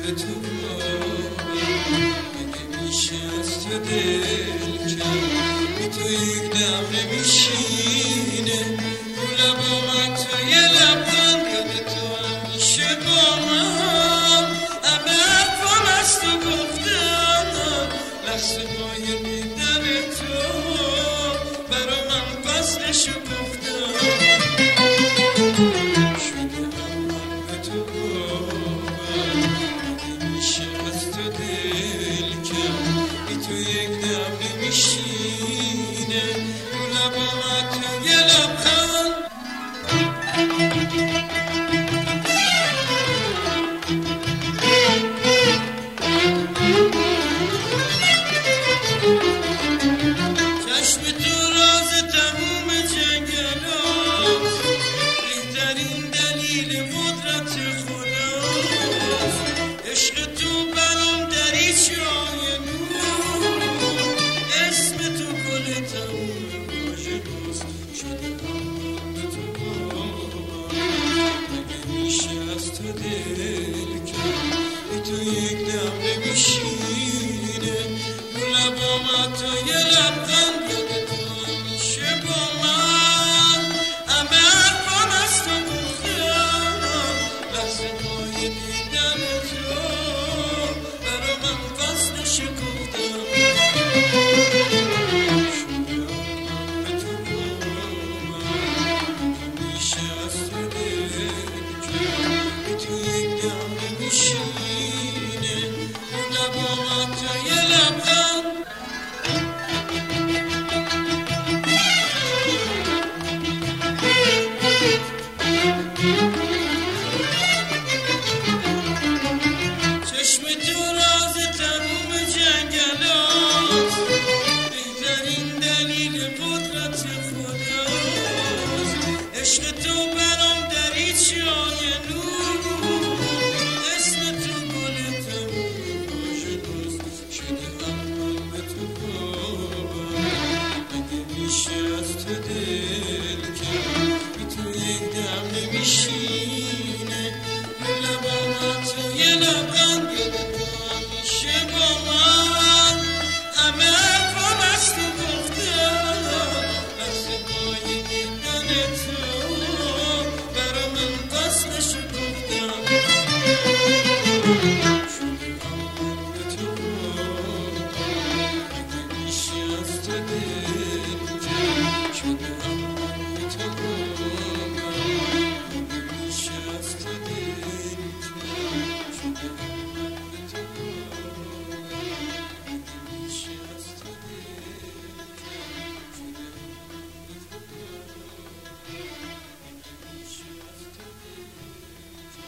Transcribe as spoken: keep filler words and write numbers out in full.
به تو مگه میشه از تو دل کن تو یک دم نمیشینه رو لبا من تو یه لبخند یاد تو همیشه با من همه حرفم از تو گفتم لحظه های دیدن تو برا من فصلشو گفتم شده من به تو تو یک دم نمیشینه رو لبا من تو یه لبخند چشم تو راز تموم جنگلاست بهترین دلیل قدرت خداست عشق تو برام دریچه‌های نور اسم تو گل تموم واژه‌هاست شده من به تو مگه میشه از تو دل کن تو یک دم نمیشی